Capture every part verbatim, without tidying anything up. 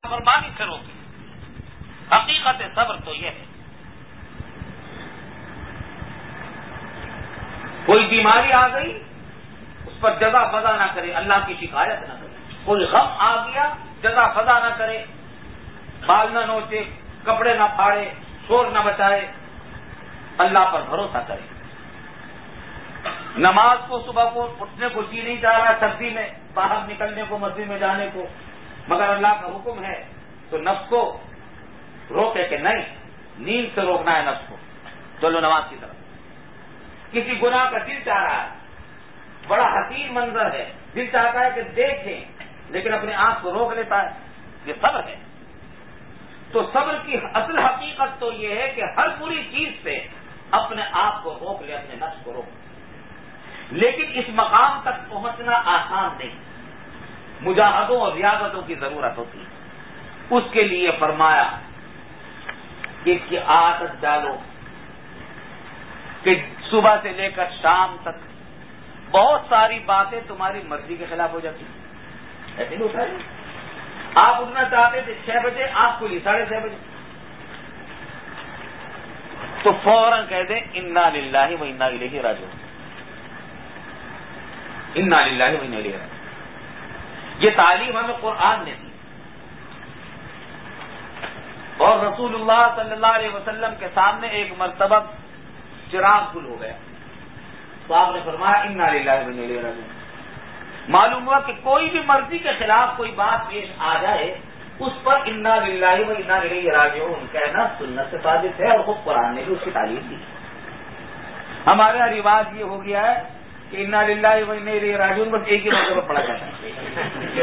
فرمانی سے روکے. حقیقت صبر تو یہ ہے کوئی بیماری آ گئی اس پر جزا فضا نہ کرے, اللہ کی شکایت نہ کرے. کوئی غم آ گیا جزا فضا نہ کرے, بال نہ نوچے, کپڑے نہ پھاڑے, شور نہ بچائے, اللہ پر بھروسہ کرے. نماز کو صبح کو اٹھنے کو جی نہیں چاہ رہا سردی میں, باہر نکلنے کو, مسجد میں جانے کو, مگر اللہ کا حکم ہے تو نفس کو روکے کہ نہیں, نیند سے روکنا ہے نفس کو, چلو نماز کی طرف. کسی گناہ کا دل چاہ رہا ہے, بڑا حسین منظر ہے, دل چاہتا ہے کہ دیکھیں لیکن اپنے آپ کو روک لیتا ہے, یہ صبر ہے. تو صبر کی اصل حقیقت تو یہ ہے کہ ہر بری چیز سے اپنے آپ کو روک لے, اپنے نفس کو روک لے. لیکن اس مقام تک پہنچنا آسان نہیں, مجاہدوں اور ریاضتوں کی ضرورت ہوتی ہے. اس کے لیے فرمایا کہ اس کی عادت ڈالو کہ صبح سے لے کر شام تک بہت ساری باتیں تمہاری مرضی کے خلاف ہو جاتی ہیں. ایسے نہیں ہوتا ہے, آپ اٹھنا چاہتے تھے چھ بجے, آپ کو یہ ساڑھے چھ بجے, تو فوراً کہہ دیں انا للہ و انا الیہ راجعون, انا للہ و انا الیہ راجعون. یہ تعلیم ہمیں قرآن نے دی, اور رسول اللہ صلی اللہ علیہ وسلم کے سامنے ایک مرتبہ چراغ گل ہو گیا تو آپ نے فرمایا انا للہ و انا الیہ راجعون. معلوم ہوا کہ کوئی بھی مرضی کے خلاف کوئی بات پیش آ جائے اس پر انا للہ و انا الیہ راجعون کہنا سنت سے ثابت ہے, اور خود قرآن نے بھی اس کی تعلیم دی. ہمارے یہاں رواج یہ ہو گیا ہے کہ انا للہ و انا الیہ راجعون بس ایک ہی مرتبہ پڑھا جاتا ہے,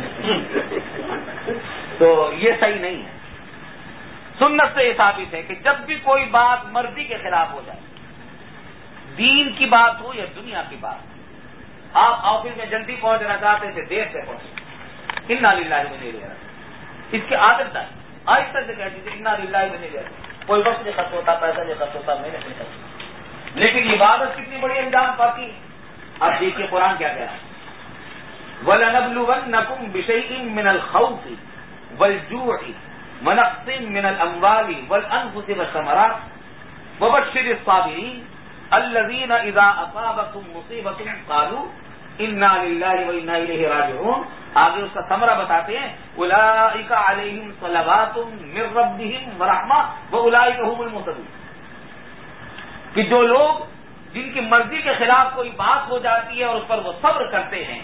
تو یہ صحیح نہیں ہے. سنت سے یہ ثابت ہے کہ جب بھی کوئی بات مرضی کے خلاف ہو جائے, دین کی بات ہو یا دنیا کی بات, آپ آفس میں جلدی پہنچنا چاہتے تھے, دیر سے پہنچے, انا للہ و انا الیہ راجعون. اس کی عادت ہے, آہستہ سے کہہ دیجیے انا للہ و انا الیہ راجعون. کوئی وقت نہیں خرچ ہوتا, پیسہ نہیں خرچ ہوتا, محنت نہیں خرچ ہوتا, لیکن عبادت کتنی بڑی انجام پاتی ہے. اب دیکھیے قرآن کیا کہہ رہا ہے, وَلَنَبْلُوَنَّكُمْ بِشَيْءٍ مِّنَ الْخَوْفِ وَالْجُوعِ وَنَقْصٍ مِّنَ الْأَمْوَالِ وَالْأَنفُسِ وَالثَّمَرَاتِ وَبَشِّرِ الصَّابِرِينَ الَّذِينَ إِذَا أَصَابَتْهُمْ مُصِيبَةٌ قَالُوا إِنَّا لِلَّهِ وَإِنَّا إِلَيْهِ راجعون. آگے اس کا ثمرہ بتاتے ہیں, أُولَٰئِكَ عَلَيْهِمْ صَلَوَاتٌ مِّن رَّبِّهِمْ وَرَحْمَةٌ وَأُولَٰئِكَ هُمُ الْمُهْتَدُونَ. کہ جو لوگ جن کی مرضی کے خلاف کوئی بات ہو جاتی ہے اور اس پر وہ صبر کرتے ہیں,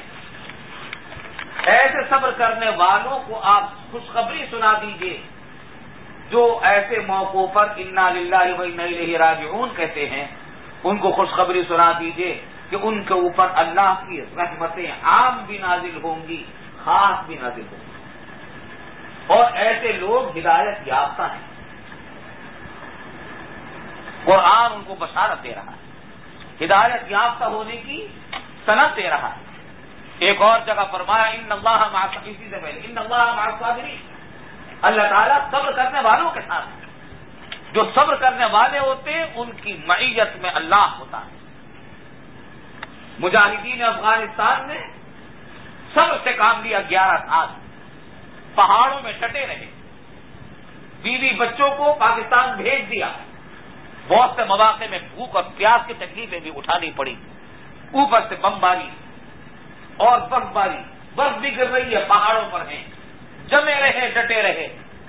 ایسے صبر کرنے والوں کو آپ خوشخبری سنا دیجئے جو ایسے موقعوں پر انا للہ و انا الیہ راجعون کہتے ہیں. ان کو خوشخبری سنا دیجئے کہ ان کے اوپر اللہ کی رحمتیں عام بھی نازل ہوں گی, خاص بھی نازل ہوں گی, اور ایسے لوگ ہدایت یافتہ ہیں. قرآن ان کو بشارت دے رہا ہے, ہدایت یافتہ ہونے کی سند دے رہا ہے. ایک اور جگہ فرمایا ان اللہ مع اسی سے پہلے ان اللہ مع الصابرین, اللہ تعالیٰ صبر کرنے والوں کے ساتھ ہے. جو صبر کرنے والے ہوتے ہیں ان کی معیت میں اللہ ہوتا ہے. مجاہدین افغانستان نے صبر سے کام لیا, گیارہ سال پہاڑوں میں ڈٹے رہے, بیوی بچوں کو پاکستان بھیج دیا. بہت سے مواقع میں بھوک اور پیاس کی تکلیفیں بھی اٹھانی پڑی, اوپر سے بمباری اور برف باری, برف بھی گر رہی ہے, پہاڑوں پر ہیں, جمے رہے, ڈٹے رہے.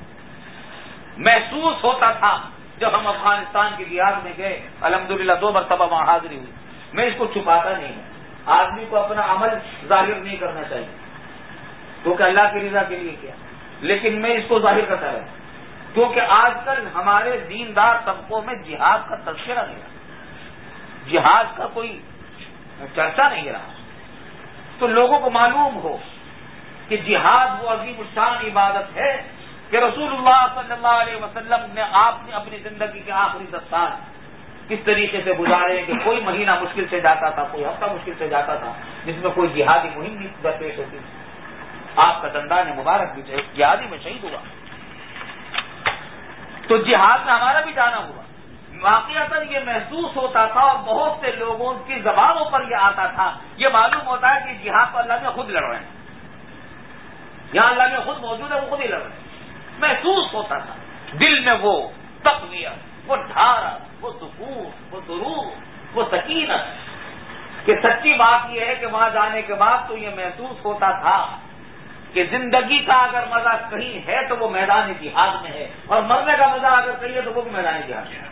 محسوس ہوتا تھا جب ہم افغانستان کی دیار میں گئے, الحمدللہ دو مرتبہ وہاں حاضری ہوئی, میں اس کو چھپاتا نہیں ہوں. آدمی کو اپنا عمل ظاہر نہیں کرنا چاہیے کیونکہ اللہ کی رضا کے لیے کیا, لیکن میں اس کو ظاہر کرتا رہا کیونکہ آج کل ہمارے دیندار طبقوں میں جہاد کا تذکرہ نہیں رہا, جہاد کا کوئی چرچا نہیں رہا. تو لوگوں کو معلوم ہو کہ جہاد وہ عظیم الشان عبادت ہے کہ رسول اللہ صلی اللہ علیہ وسلم نے آپ نے اپنی زندگی کے آخری دس سال کس طریقے سے گزارے کہ کوئی مہینہ مشکل سے جاتا تھا, کوئی ہفتہ مشکل سے جاتا تھا جس میں کوئی جہادی مہم نہیں درپیش ہوتی. آپ کا دندان مبارک بھی جہادی میں شہید ہوا, تو جہاد میں ہمارا بھی جانا ہوا. واقعہ یہ محسوس ہوتا تھا اور بہت سے لوگوں کی زبانوں پر یہ آتا تھا, یہ معلوم ہوتا ہے کہ جہاد تو اللہ نے خود لڑ رہے ہیں, یہاں اللہ نے خود موجود ہے, وہ خود ہی لڑ رہے ہیں. محسوس ہوتا تھا دل میں وہ تقویت، وہ ڈھارس، وہ سکون، وہ سرور، وہ سکینت کہ سچی بات یہ ہے کہ وہاں جانے کے بعد تو یہ محسوس ہوتا تھا کہ زندگی کا اگر مزہ کہیں ہے تو وہ میدان جہاد میں ہے، اور مرنے کا مزہ اگر کہیں ہے تو وہ بھی میدان جہاد میں ہے۔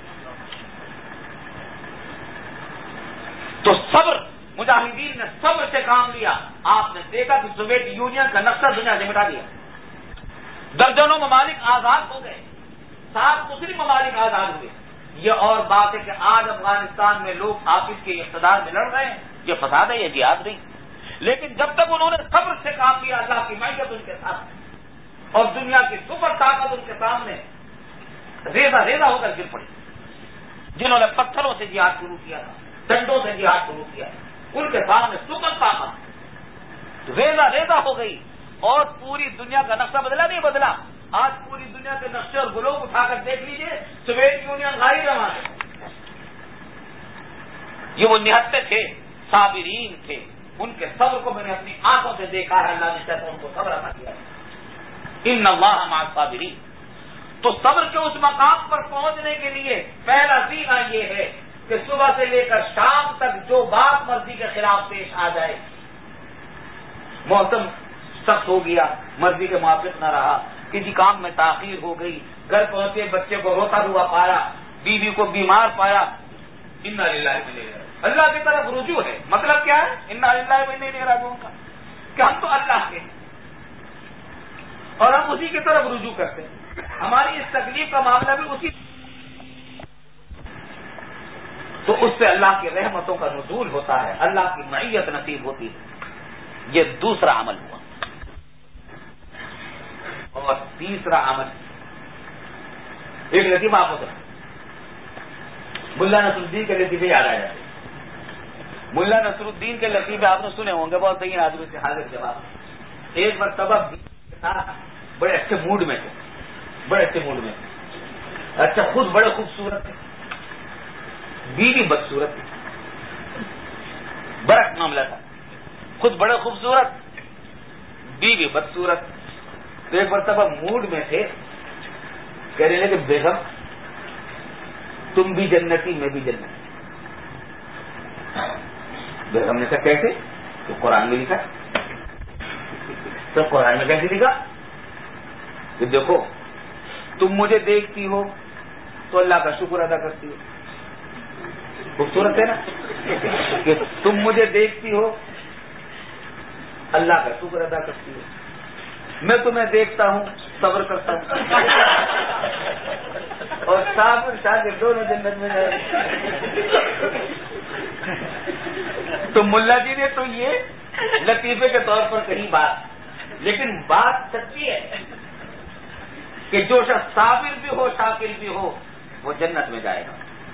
تو صبر، مجاہدین نے صبر سے کام لیا۔ آپ نے دیکھا کہ سوویت یونین کا نقشہ دنیا سے مٹا دیا، درجنوں ممالک آزاد ہو گئے، سات مسلم ممالک آزاد ہوئے۔ یہ اور بات ہے کہ آج افغانستان میں لوگ آپس کے اقتدار میں لڑ رہے ہیں، یہ فساد ہے، یہ جہاد نہیں۔ لیکن جب تک انہوں نے صبر سے کام لیا، اللہ کی معیت ان کے ساتھ اور دنیا کی سپر طاقت ان کے سامنے ریزہ ریزہ ہو کر گر پڑی۔ جنہوں نے پتھروں سے جہاد شروع کیا تھا، ڈنڈوں سے جہاد شروع کیا، ان کے سامنے سپر طاقت ریزہ ریزہ ہو گئی، اور پوری دنیا کا نقشہ بدلا نہیں بدلا۔ آج پوری دنیا کے نقشے اور گلوب اٹھا کر دیکھ لیجئے، سوویت یونین غائب ہے وہاں سے۔ یہ وہ نہتے تھے، صابرین تھے، ان کے صبر کو میں نے اپنی آنکھوں سے دیکھا ہے۔ اللہ نے چاہتا ان کو صبر عطا کیا ہے۔ ان اللہ مع الصابرین۔ تو صبر کے اس مقام پر پہنچنے کے لیے پہلا سیکھا یہ ہے کہ صبح سے لے کر شام تک جو بات مرضی کے خلاف پیش آ جائے، موسم سخت ہو گیا، مرضی کے موافق نہ رہا، کسی کام میں تاخیر ہو گئی، گھر پہنچے بچے کو روتا ہوا پایا، بیوی کو بیمار پایا، انا للہ و انا الیہ راجعون۔ اللہ کی طرف رجوع ہے۔ مطلب کیا ہے انا للہ و انا الیہ راجعون کا؟ کہ ہم تو اللہ کے ہیں اور ہم اسی کی طرف رجوع کرتے ہیں۔ ہماری اس تکلیف کا معاملہ بھی اسی، تو اس سے اللہ کی رحمتوں کا نزول ہوتا ہے، اللہ کی معیت نصیب ہوتی ہے۔ یہ دوسرا عمل ہوا۔ اور تیسرا عمل، ایک لطیفہ آپ کو سنا، ملا نصر الدین کے لطیفے یاد آ جاتے۔ ملا نصر الدین کے لطیفے آپ نے سنے ہوں گے، بہت صحیح آدمی سے حاضر جواب۔ ایک مرتبہ کے ساتھ بڑے اچھے موڈ میں تھے، بڑے اچھے موڈ میں تھے، اچھا خود بڑے خوبصورت تھے، بیوی بدصورت تھی، برعکس معاملہ تھا، خود بڑے خوبصورت، بیوی بدصورت۔ تو ایک مرتبہ موڈ میں تھے، کہنے لگے کہ بیگم تم بھی جنتی میں بھی جنتی۔ بیگم نے کہا کیسے؟ تو قرآن میں لکھا۔ تو قرآن میں کیسے لکھا؟ کہ دیکھو تم مجھے دیکھتی ہو تو اللہ کا شکر ادا کرتی ہو، خوبصورت ہے نا، کہ تم مجھے دیکھتی ہو اللہ کا شکر ادا کرتی ہو، میں تمہیں دیکھتا ہوں صبر کرتا ہوں، اور صابر شاکر دونوں جنت میں جائیں۔ تو ملا جی نے تو یہ لطیفے کے طور پر کہی بات، لیکن بات سچی ہے کہ جو شخص صابر بھی ہو شاکر بھی ہو وہ جنت میں جائے گا۔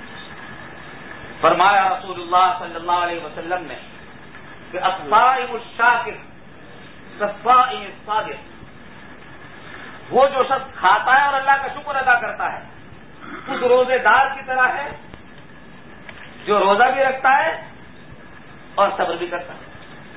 فرمایا رسول اللہ صلی اللہ علیہ وسلم نے کہ الصائم الشاکر کالصائم الصابر، وہ جو شخص کھاتا ہے اور اللہ کا شکر ادا کرتا ہے اس روزے دار کی طرح ہے جو روزہ بھی رکھتا ہے اور صبر بھی کرتا ہے۔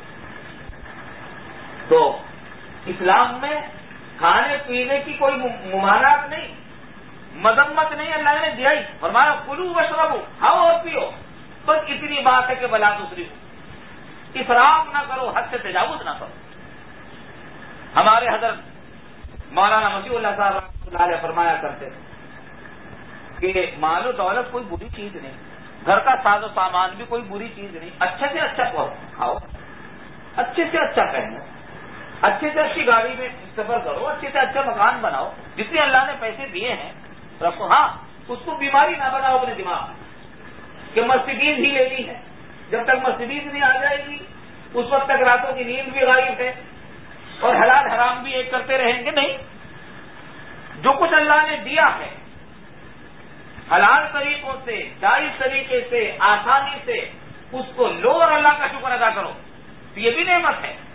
تو اسلام میں کھانے پینے کی کوئی ممانعت نہیں، مذمت نہیں، اللہ نے دیا ہی، فرمایا کلو واشربو، کھاؤ اور پیو، بس اتنی بات ہے کہ بلا دوسری ہو، اسراف نہ کرو، حد سے تجاوز نہ کرو۔ ہمارے حضرت مولانا مسیح اللہ صاحب رحمۃ اللہ علیہ فرمایا کرتے تھے کہ مال و دولت کوئی بری چیز نہیں، گھر کا ساز و سامان بھی کوئی بری چیز نہیں، اچھے سے اچھا کھاؤ، اچھے سے اچھا پہنو، اچھے سے اچھی گاڑی میں سفر کرو، اچھے سے اچھا مکان بناؤ، جتنے اللہ نے پیسے دیے ہیں رکھو۔ ہاں اس کو بیماری نہ بناؤ اپنے دماغ کہ مرسیڈیز ہی لینی ہے، جب تک مرسیڈیز نہیں آ جائے گی اس وقت تک راتوں کی نیند بھی غائب ہے اور حلال حرام بھی ایک کرتے رہیں گے۔ نہیں، جو کچھ اللہ نے دیا ہے حلال طریقوں سے، جائز طریقے سے، آسانی سے اس کو لو اور اللہ کا شکر ادا کرو، تو یہ بھی نعمت ہے۔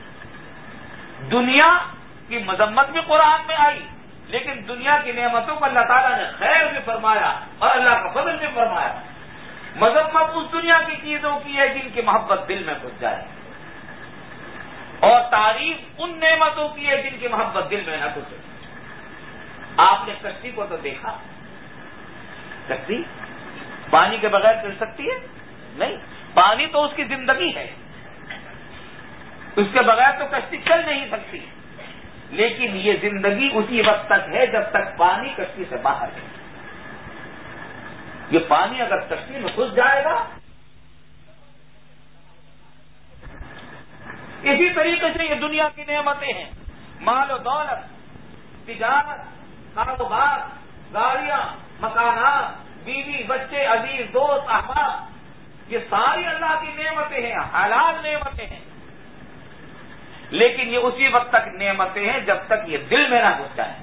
دنیا کی مذمت بھی قرآن میں آئی، لیکن دنیا کی نعمتوں کو اللہ تعالیٰ نے خیر بھی فرمایا اور اللہ کا فضل بھی فرمایا۔ مذمت اس دنیا کی چیزوں کی ہے جن کی محبت دل میں گھس جائے، اور تعریف ان نعمتوں کی ہے جن کی محبت دل میں نہ گھسے۔ آپ نے کشتی کو تو دیکھا، کشتی پانی کے بغیر چل سکتی ہے؟ نہیں، پانی تو اس کی زندگی ہے، اس کے بغیر تو کشتی چل نہیں سکتی، لیکن یہ زندگی اسی وقت تک ہے جب تک پانی کشتی سے باہر ہے۔ یہ پانی اگر کشتی میں گھس جائے گا، اسی طریقے سے یہ دنیا کی نعمتیں ہیں، مال و دولت، تجارت، کاروبار، گاڑیاں، مکانات، بیوی، بچے، عزیز، دوست، احباب، یہ ساری اللہ کی نعمتیں ہیں، حلال نعمتیں ہیں، لیکن یہ اسی وقت تک نعمتیں ہیں جب تک یہ دل میں نہ گھس جائے۔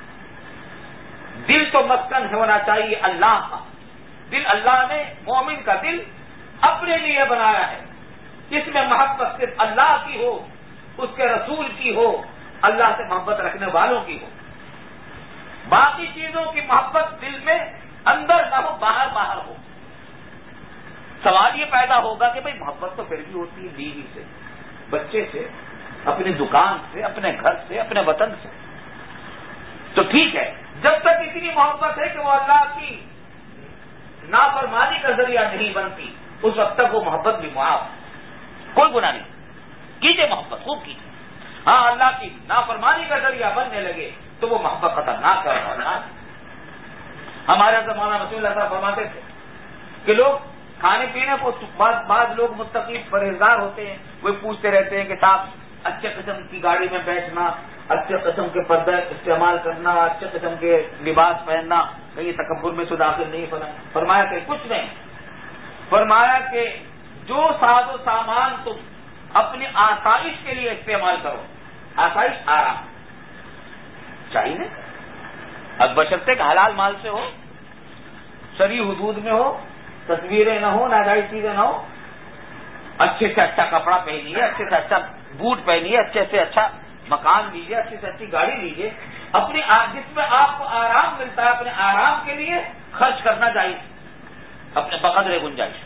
دل تو مسکن ہونا چاہیے اللہ کا، دل اللہ نے مومن کا دل اپنے لیے بنایا ہے، اس میں محبت صرف اللہ کی ہو، اس کے رسول کی ہو، اللہ سے محبت رکھنے والوں کی ہو، باقی چیزوں کی محبت دل میں اندر نہ ہو، باہر باہر ہو۔ سوال یہ پیدا ہوگا کہ بھئی محبت تو پھر بھی ہوتی ہے بیوی سے، بچے سے، اپنی دکان سے، اپنے گھر سے، اپنے وطن سے، تو ٹھیک ہے، جب تک اتنی محبت ہے کہ وہ اللہ کی نافرمانی کا ذریعہ نہیں بنتی، اس وقت تک وہ محبت بھی معاف، کوئی گناہ نہیں، کیجئے محبت، خوب کیجئے۔ ہاں، اللہ کی نافرمانی کا ذریعہ بننے لگے تو وہ محبت خطرناک ہے اور ناک۔ ہمارے زمانہ رسول اللہ صاحب فرماتے تھے کہ لوگ کھانے پینے کو بعض بعض لوگ متقی پرہیزگار ہوتے ہیں، وہ پوچھتے رہتے ہیں کہ صاحب اچھے قسم کی گاڑی میں بیٹھنا، اچھے قسم کے پردے استعمال کرنا، اچھے قسم کے لباس پہننا کہیں تکبر میں تو داخل نہیں فرمایا کہ کچھ نہیں، فرمایا کہ جو ساز و سامان تم اپنی آسائش کے لیے استعمال کرو، آسائش آرام چاہیے نا، اب بشرطے کہ حلال مال سے ہو، شرعی حدود میں ہو، تصویریں نہ ہو، ناجائز چیزیں نہ ہو، اچھے سے اچھا کپڑا پہنیے، اچھے سے اچھا بوٹ پہنیے، اچھے سے اچھا مکان لیجیے، اچھی سے اچھی گاڑی لیجیے، اپنی جس میں آپ کو آرام ملتا ہے اپنے آرام کے لیے خرچ کرنا چاہیے، اپنے بقدر گنجائش،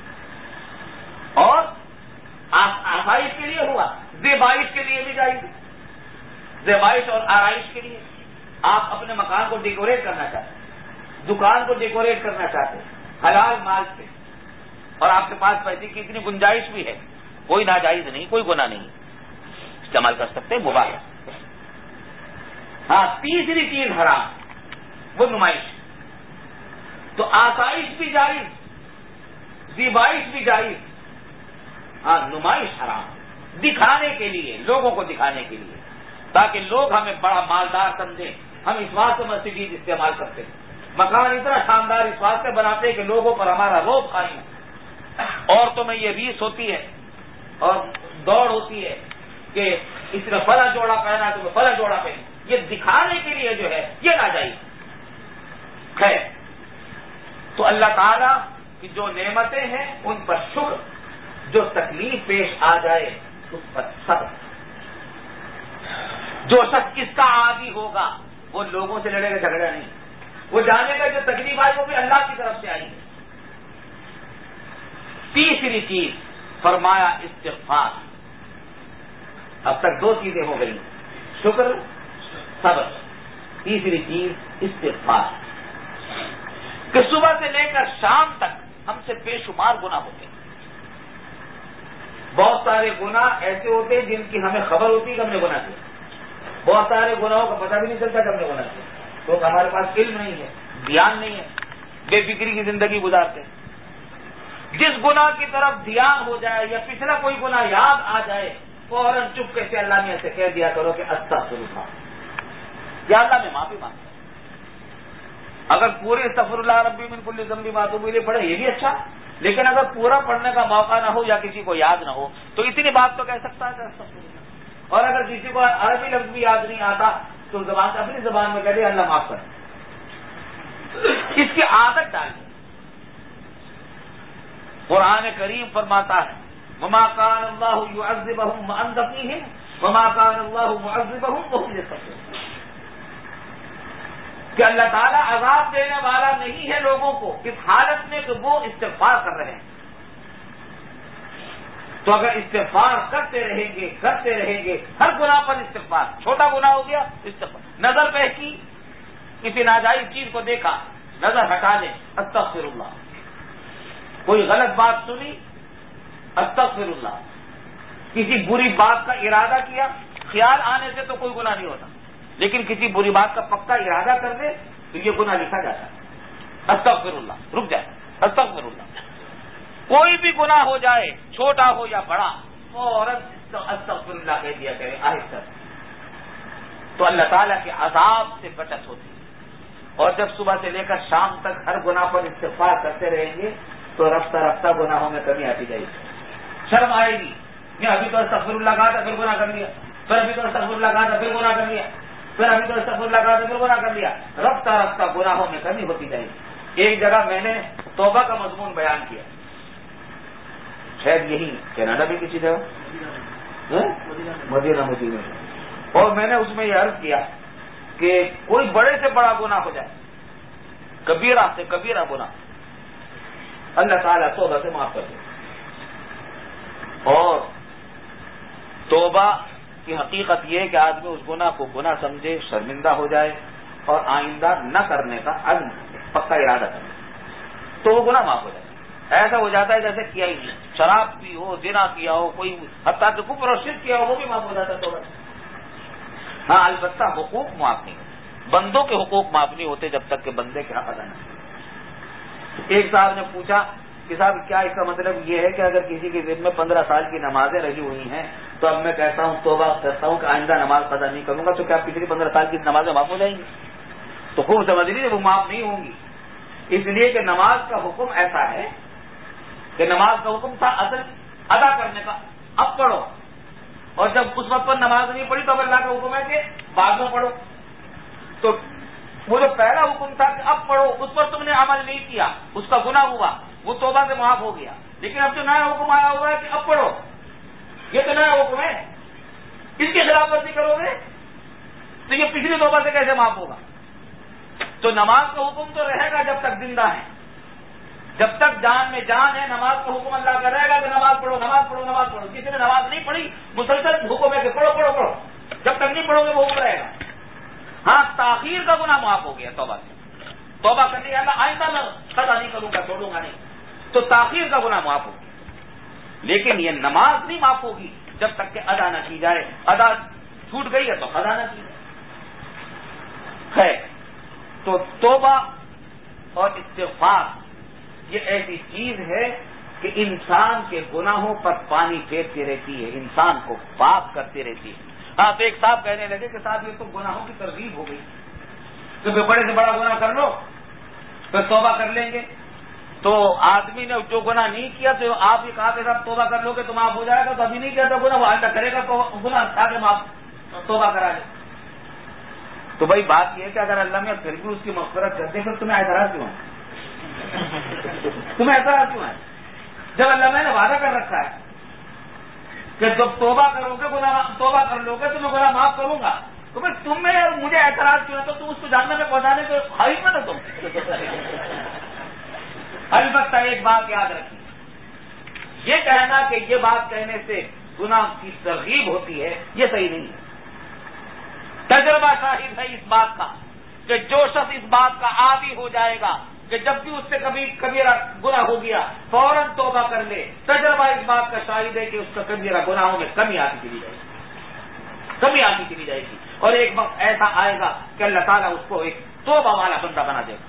اور آسائش کے لیے ہوا، زیبائش کے لیے بھی جائیے، زیبائش اور آرائش کے لیے آپ اپنے مکان کو ڈیکوریٹ کرنا چاہتے ہیں، دکان کو ڈیکوریٹ کرنا چاہتے ہیں حلال مال سے، اور آپ کے پاس پیسے کی اتنی گنجائش بھی ہے، کوئی ناجائز نہیں، کوئی گناہ نہیں، استعمال کر سکتے ہیں، مباح ہے۔ ہاں، تیسری چیز حرام، وہ نمائش، تو آسائش بھی جائز، زیبائش بھی جائز، ہاں نمائش حرام، دکھانے کے لیے، لوگوں کو دکھانے کے لیے، تاکہ لوگ ہمیں بڑا مالدار سمجھیں، ہم اس واسطے مرسیڈیز استعمال کرتے ہیں، مکان اتنا شاندار اس واسطے بناتے ہیں کہ لوگوں پر ہمارا روب قائم ہے، عورتوں میں یہ ریس ہوتی ہے اور دوڑ ہوتی ہے کہ اس نے فلاں جوڑا پہنا تو وہ فلاں جوڑا پہنے، یہ دکھانے کے لیے جو ہے یہ ناجائز خیر۔ تو اللہ تعالیٰ کی جو نعمتیں ہیں ان پر شکر، جو تکلیف پیش آ جائے اس پر صبر۔ جو شخص اس کا عادی ہوگا وہ لوگوں سے لڑے گا، جھگڑا نہیں، وہ جانے گا جو تکلیف آئی وہ بھی اللہ کی طرف سے آئی ہے۔ تیسری چیز فرمایا استغفار، اب تک دو چیزیں ہو گئی، شکر، صبر، تیسری چیز استغفار، کہ صبح سے لے کر شام تک ہم سے بے شمار گناہ ہوتے ہیں، بہت سارے گناہ ایسے ہوتے ہیں جن کی ہمیں خبر ہوتی ہے کہ ہم نے گناہ کیا، بہت سارے گناہوں کا پتہ بھی نہیں چلتا کہ ہم نے گناہ کیا، تو ہمارے پاس علم نہیں ہے، دھیان نہیں ہے، بے فکری کی زندگی گزارتے ہیں۔ جس گناہ کی طرف دھیان ہو جائے یا پچھلا کوئی گناہ یاد آ جائے، فوراً چپکے سے اللہ نے ایسے کہہ دیا کرو کہ استغفر اللہ، یا اللہ میں معافی مانگتا ہوں۔ اگر پورے استغفر اللہ ربی من کل ذنب واتوب الیہ پڑھے یہ بھی اچھا، لیکن اگر پورا پڑھنے کا موقع نہ ہو یا کسی کو یاد نہ ہو تو اتنی بات تو کہہ سکتا ہے کہ استغفر اللہ، اور اگر کسی کو عربی لفظ بھی یاد نہیں آتا تو زبان اپنی زبان میں کہہ دے اللہ معاف کر، اس کی عادت ڈالیں۔ قرآن کریم فرماتا ہے وما كان الله يعذبهم وانت فيهم وما كان الله معذبهم وهم يستغفرون، کہ اللہ تعالیٰ عذاب دینے والا نہیں ہے لوگوں کو اس حالت میں کہ وہ استغفار کر رہے ہیں۔ تو اگر استغفار کرتے رہیں گے کرتے رہیں گے ہر گناہ پر استغفار، چھوٹا گناہ ہو گیا استغفار، نظر بہ کی کسی ناجائز چیز کو دیکھا نظر ہٹا لیں استغفر اللہ. کوئی غلط بات سنی استغفر اللہ. کسی بری بات کا ارادہ کیا خیال آنے سے تو کوئی گناہ نہیں ہوتا, لیکن کسی بری بات کا پکا ارادہ کر دے تو یہ گناہ لکھا جاتا ہے. استغفر اللہ, رک جائے استغفر اللہ. کوئی بھی گناہ ہو جائے چھوٹا ہو یا بڑا فوراً استغفر اللہ کہہ دیا کرے آہستہ, تو اللہ تعالیٰ کے عذاب سے بچت ہوتی ہے. اور جب صبح سے لے کر شام تک ہر گناہ پر استغفار کرتے رہیں گے تو رفتہ رفتہ گناہوں میں کمی آتی جائے گی. شرم آئے گی, میں ابھی تو استغفر اللہ کہا تھا پھر گناہ کر لیا, پھر ابھی تو استغفر اللہ کہا تھا پھر گناہ کر لیا, پھر ابھی تو استغفر اللہ کہا تھا پھر گناہ کر لیا. رفتہ رفتہ گناہوں میں کمی ہوتی جائے گی. ایک جگہ میں نے توبہ کا مضمون بیان کیا, شاید یہی کینیڈا بھی کسی جگہ مدینہ مدینہ, اور میں نے اس میں یہ عرض کیا کہ کوئی بڑے سے بڑا گناہ ہو جائے, کبیرہ سے کبیرہ گناہ, اللہ تعالیٰ توبہ سے معاف کر دے. اور توبہ کی حقیقت یہ ہے کہ آدمی اس گناہ کو گناہ سمجھے, شرمندہ ہو جائے اور آئندہ نہ کرنے کا عزم پکا ارادہ کرے تو وہ گناہ معاف ہو جائے. ایسا ہو جاتا ہے جیسے کیا ہی نہیں, شراب پی ہو, زنا کیا ہو, کوئی حتیٰ کہ کفر اور شرک کیا ہو, وہ بھی معاف ہو جاتا ہے توبہ. ہاں البتہ حقوق معاف نہیں ہوتے, بندوں کے حقوق معاف نہیں ہوتے جب تک کہ بندے کے حق ادا نہ. ایک صاحب نے پوچھا کہ صاحب کیا اس کا مطلب یہ ہے کہ اگر کسی کے ذمہ میں پندرہ سال کی نمازیں رہی ہوئی ہیں تو اب میں کہتا ہوں توبہ کرتا ہوں کہ آئندہ نماز قضا نہیں کروں گا, تو کیا پچھلی پندرہ سال کی نمازیں معاف ہو جائیں گی؟ تو خوب سمجھ لیجیے وہ معاف نہیں ہوں گی, اس لیے کہ نماز کا حکم ایسا ہے کہ نماز کا حکم تھا اصل ادا کرنے کا, اب پڑھو, اور جب اس وقت پر نماز نہیں پڑھی تو اب اللہ کا حکم ہے کہ بعد میں پڑھو. تو وہ جو پہلا حکم تھا کہ اب پڑھو, اس پر تم نے عمل نہیں کیا, اس کا گناہ ہوا, وہ توبہ سے معاف ہو گیا. لیکن اب جو نیا حکم آیا ہوا ہے کہ اب پڑھو, یہ تو نیا حکم ہے, اس کی خلاف ورزی کرو گے تو یہ پچھلی توبہ سے کیسے معاف ہوگا؟ تو نماز کا حکم تو رہے گا جب تک زندہ ہے, جب تک جان میں جان ہے نماز کا حکم اللہ کا رہے گا کہ نماز پڑھو نماز پڑھو نماز پڑھو. کسی نے نماز نہیں پڑھی مسلسل حکم ہے کہ پڑھو پڑھو پڑھو, جب تک نہیں پڑھو گے وہ حکم رہے گا. ہاں تاخیر کا گناہ معاف ہو گیا توبہ سے, توبہ کرنے اللہ آئندہ میں قضا نہیں کروں گا, چھوڑوں گا نہیں, تو تاخیر کا گناہ معاف ہو گیا. لیکن یہ نماز نہیں معاف ہوگی جب تک کہ ادا نہ کی جائے, ادا چھوٹ گئی ہے تو ادا نہ کی جائے. خیر, تو توبہ اور استغفار یہ ایسی چیز ہے کہ انسان کے گناہوں پر پانی پھیرتی رہتی ہے, انسان کو پاک کرتی رہتی ہے. ہاں تو ایک صاحب کہنے لگے کہ صاحب یہ تو گناہوں کی ترغیب ہو گئی, تو پھر بڑے سے بڑا گناہ کر لو پھر توبہ کر لیں گے. تو آدمی نے جو گناہ نہیں کیا تو آپ یہ کہا کہ صاحب توبہ کر لو گے تو معاف ہو جائے گا, تو ابھی نہیں کیا تو گناہ وہ آئندہ کرے گا تو گناہ تاکہ معاف توبہ کرا لے. تو بھائی بات یہ ہے کہ اگر اللہ میں پھر بھی اس کی مغفرت کرتے پھر تمہیں اعتراض کیوں ہے؟ تمہیں اعتراض کیوں ہے جب اللہ میں نے وعدہ کر رکھا ہے کہ جب توبہ کرو گے گناہ توبہ کر لو گے تو میں گناہ معاف کروں گا, تو پھر تمہیں اور مجھے اعتراض کیوں ہے؟ تو تم اس کو جاننے میں پہنچانے کے خواہش میں تو تم. البتہ ایک بات یاد رکھیے, یہ کہنا کہ یہ بات کہنے سے گناہ کی ترغیب ہوتی ہے یہ صحیح نہیں ہے. تجربہ شاہد ہے اس بات کا کہ جو شخص اس بات کا عادی ہو جائے گا کہ جب بھی اس سے کبھی کبیرہ گناہ ہو گیا فوراً توبہ کر لے, تجربہ اس بات کا شاہد ہے کہ اس کا کبیرہ گناہوں میں کمی آتی چلی جائے گی, کمی آتی چلی جائے گی. اور ایک وقت ایسا آئے گا کہ اللہ تعالیٰ اس کو ایک توبہ والا بندہ بنا دے گا.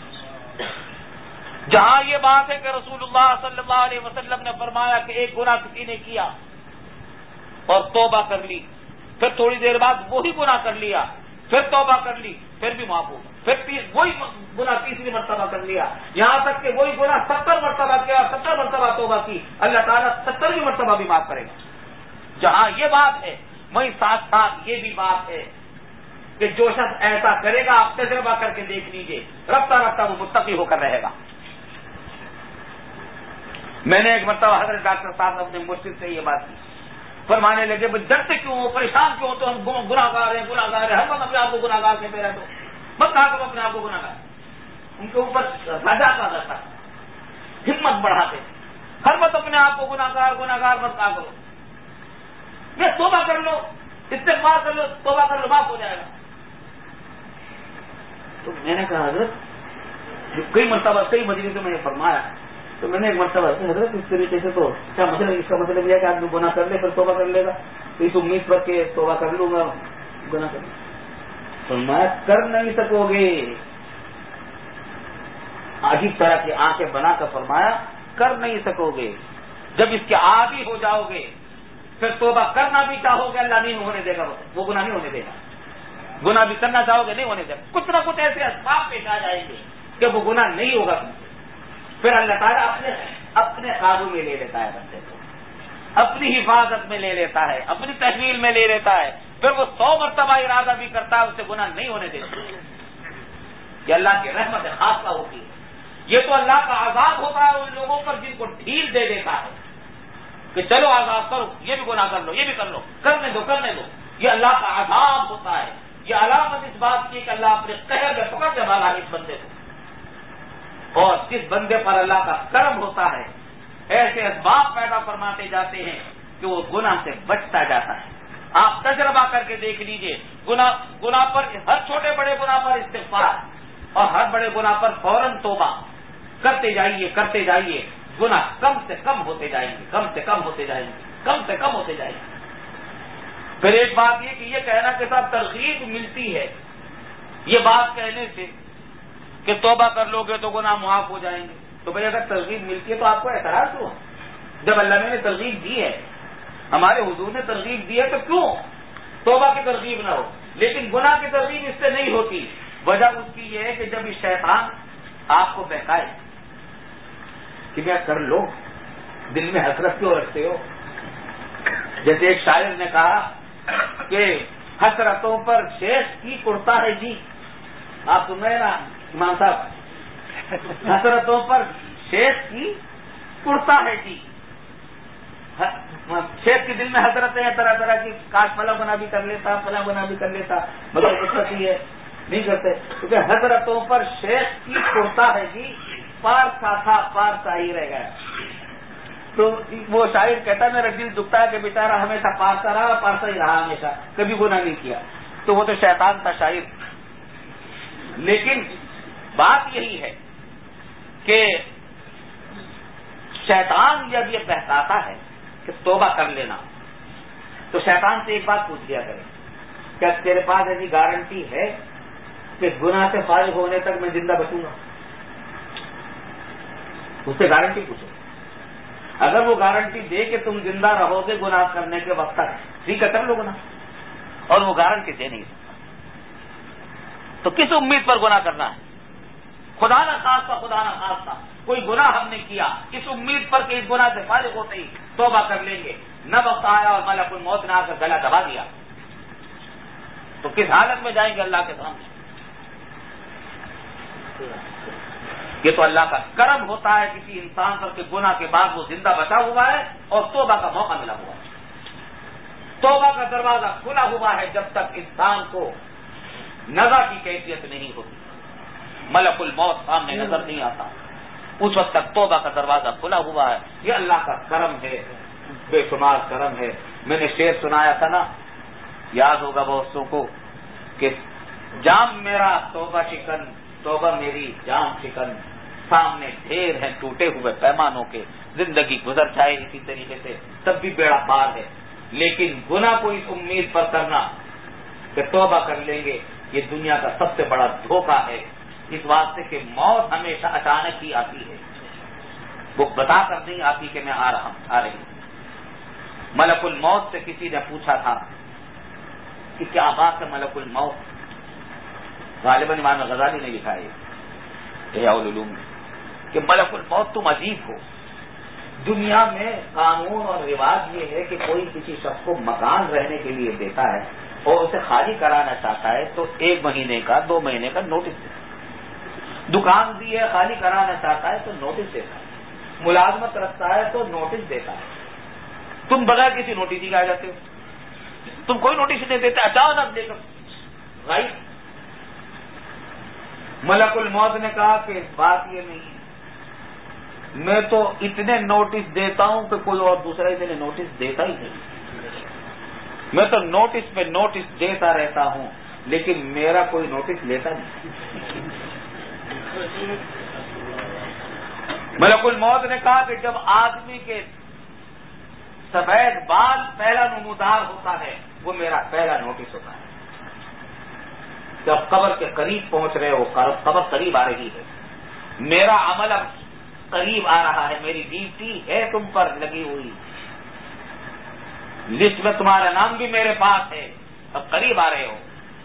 جہاں یہ بات ہے کہ رسول اللہ صلی اللہ علیہ وسلم نے فرمایا کہ ایک گناہ کسی نے کیا اور توبہ کر لی, پھر تھوڑی دیر بعد وہی گناہ کر لیا, پھر توبہ کر لی, پھر بھی معاف ہوگا, پھر وہی گناہ تیسری مرتبہ کر لیا, یہاں تک کہ وہی گناہ ستر مرتبہ کیا, ستر مرتبہ توبہ کی, اللہ تعالیٰ سترویں مرتبہ بھی معاف کرے گا. جہاں یہ بات ہے وہیں ساتھ ساتھ یہ بھی بات ہے کہ جو شخص ایسا کرے گا آپ تجربہ کر کے دیکھ لیجئے, رفتہ رفتہ وہ متقی ہو کر رہے گا. میں نے ایک مرتبہ حضرت ڈاکٹر صاحب نے اپنے مرشد سے یہ بات کی, فرمانے لگے بھائی ڈرتے کیوں ہو, پریشان کیوں ہو, تو ہم گناہ گار ہیں گناہ گار ہیں, ہر وقت اپنے آپ کو گناہ گار کہتے رہتے ہو, مت کہا کرو اپنے آپ کو گناہ گار. ان کے اوپر رجا کا رہتا, ہمت بڑھاتے, ہر وقت اپنے آپ کو گناہ گار گناہ گار مت کہا کرو, یہ توبہ کر لو, استغفار کر لو, توبہ کر لو, معاف ہو جائے گا. تو میں نے کہا حضرت کئی مرتبہ کئی مجلسوں میں نے فرمایا، تو میں نے ایک مرتبہ حضرت اس طریقے سے تو کیا مطلب، اس کا مطلب یہ کہ آدمی گناہ کر لے پھر توبہ کر لے گا، تو اس امید پر کہ توبہ کر لوں گا گناہ کر لوں گا؟ فرمایا کر نہیں سکو گے، عجیب طرح کی آنکھیں بنا کر فرمایا کر نہیں سکو گے، جب اس کے عادی ہو جاؤ گے پھر توبہ کرنا بھی چاہو گے اللہ نہیں ہونے دے گا، وہ گناہ نہیں ہونے دے گا، گناہ بھی کرنا چاہو گے نہیں ہونے دے گا، کچھ نہ کچھ ایسے اسباب پیش آ جائیں گے کہ وہ گناہ نہیں ہوگا تم سے، پھر اللہ تعالیٰ اپنے اپنے قابو میں لے لیتا ہے بندے کو، اپنی حفاظت میں لے لیتا ہے، اپنی تحویل میں لے لیتا ہے، پھر وہ سو مرتبہ ارادہ بھی کرتا ہے اسے گناہ نہیں ہونے دیتا۔ یہ اللہ کی رحمت خاصہ ہوتی ہے، یہ تو اللہ کا عذاب ہوتا ہے ان لوگوں پر جن کو ڈھیل دے دیتا ہے کہ چلو عذاب کرو، یہ بھی گناہ کر لو، یہ بھی کر لو، کرنے دو کرنے دو، یہ اللہ کا عذاب ہوتا ہے۔ یہ علامت اس بات کی کہ اللہ اپنے قہر میں پکڑ کے ڈالا اس بندے کو، اور جس بندے پر اللہ کا کرم ہوتا ہے ایسے اسباب پیدا فرماتے جاتے ہیں کہ وہ گناہ سے بچتا جاتا ہے۔ آپ تجربہ کر کے دیکھ لیجئے، گناہ گناہ پر، ہر چھوٹے بڑے گناہ پر استغفار اور ہر بڑے گناہ پر فوراً توبہ کرتے جائیے کرتے جائیے، گناہ کم سے کم ہوتے جائیں گے، کم سے کم ہوتے جائیں گے، کم سے کم ہوتے جائیں گے۔ پھر ایک بات یہ کہ یہ کہنا کہ صاحب ترغیب ملتی ہے یہ بات کہنے سے کہ توبہ کر لو گے تو گناہ معاف ہو جائیں گے، تو بھائی اگر ترغیب ملتی ہے تو آپ کو اعتراض کیوں ہے؟ جب اللہ نے ترغیب دی ہے، ہمارے حضور نے ترغیب دی ہے، تو کیوں توبہ کی ترغیب نہ ہو؟ لیکن گناہ کی ترغیب اس سے نہیں ہوتی۔ وجہ اس کی یہ ہے کہ جب یہ شیطان آپ کو بہکائے کہ کیا کر لو، دل میں حسرت کیوں رکھتے ہو؟ جیسے ایک شاعر نے کہا کہ حسرتوں پر شیخ کی کرتا ہے جی، آپ سن رہے نا امام صاحب، حسرتوں پر شیخ کی کرتا ہے جی، شیخ کے دل میں حسرتیں ہیں طرح طرح کی، کاش فلاں گناہ بھی کر لیتا فلاں گناہ بھی کر لیتا، مگر حسرت ہی ہے نہیں کرتے، کیونکہ حسرتوں پر شیخ کی کرتا ہے جی، پار سا تھا پار سا ہی رہ گیا۔ تو وہ شاعر کہتا ہے میرا دل دکھتا ہے کہ بیچارہ ہمیشہ پارسا رہا پارسا ہی رہا، ہمیشہ کبھی گناہ نہیں کیا، تو وہ تو شیطان تھا شاعر۔ لیکن بات یہی ہے کہ شیطان جب یہ بہکاتا ہے کہ توبہ کر لینا، تو شیطان سے ایک بات پوچھ لیا کرے، کیا تیرے پاس ایسی گارنٹی ہے کہ گناہ سے فارغ ہونے تک میں زندہ بچوں گا؟ اس سے گارنٹی پوچھو، اگر وہ گارنٹی دے کہ تم زندہ رہو گے گناہ کرنے کے وقت تک، ٹھیک ہے کر لو گناہ، اور وہ گارنٹی دے نہیں سکتا، تو کس امید پر گناہ کرنا ہے؟ خدا نہ خاصہ خدا نہ خاصہ کوئی گناہ ہم نے کیا، اس امید پر کہ اس گناہ سے فارغ ہوتے ہی توبہ کر لیں گے، نہ وقت آیا اور ملک الموت نے آ کر گلا دبا دیا، تو کس حالت میں جائیں گے اللہ کے سامنے؟ یہ تو اللہ کا کرم ہوتا ہے کسی انسان پر کہ گناہ کے بعد وہ زندہ بچا ہوا ہے اور توبہ کا موقع ملا ہوا ہے، توبہ کا دروازہ کھلا ہوا ہے، جب تک انسان کو نظر کی کیفیت نہیں ہوتی، ملک الموت سامنے نظر نہیں آتا، اس وقت تک توبہ کا دروازہ کھلا ہوا ہے۔ یہ اللہ کا کرم ہے، بے شمار کرم ہے۔ میں نے شعر سنایا تھا نا، یاد ہوگا بہتوں کو، کہ جام میرا توبہ شکن، توبہ میری جام شکن، سامنے ڈھیر ہیں ٹوٹے ہوئے پیمانوں کے، زندگی گزر جائے اسی طریقے سے تب بھی بیڑا پار ہے، لیکن گناہ کو اس امید پر کرنا کہ توبہ کر لیں گے، یہ دنیا کا سب سے بڑا دھوکہ ہے، اس واسطے کہ موت ہمیشہ اچانک ہی آتی ہے، وہ بتا کر نہیں آتی کہ میں آ رہا ہوں آ رہی ہوں۔ ملک الموت سے کسی نے پوچھا تھا کہ کیا بات ہے ملک الموت، غالباً امام غزالی نے لکھا ہے احیاء العلوم میں، کہ ملک الموت تم عجیب ہو، دنیا میں قانون اور رواج یہ ہے کہ کوئی کسی شخص کو مکان رہنے کے لیے دیتا ہے اور اسے خالی کرانا چاہتا ہے تو ایک مہینے کا دو مہینے کا نوٹس دیتا ہے، دکان دی ہے خالی کرانا چاہتا ہے تو نوٹس دیتا ہے، ملازمت رکھتا ہے تو نوٹس دیتا ہے، تم بغیر کسی نوٹس ہی آ جاتے ہو، تم کوئی نوٹس نہیں دیتے، اچانک دے کر غائب۔ ملک الموت نے کہا کہ بات یہ نہیں ہے، میں تو اتنے نوٹس دیتا ہوں کہ کوئی اور دوسرا اتنے نوٹس دیتا ہی نہیں، میں تو نوٹس پہ نوٹس دیتا رہتا ہوں لیکن میرا کوئی نوٹس لیتا نہیں۔ ملک الموت نے کہا کہ جب آدمی کے سفید بال پہلا نمودار ہوتا ہے وہ میرا پہلا نوٹس ہوتا ہے. جب قبر کے قریب پہنچ رہے ہو, قبر قریب آ رہی ہے, میرا عمل اب قریب آ رہا ہے, میری ڈیوٹی ہے تم پر لگی ہوئی, لسٹ میں تمہارا نام بھی میرے پاس ہے, اب قریب آ رہے ہو.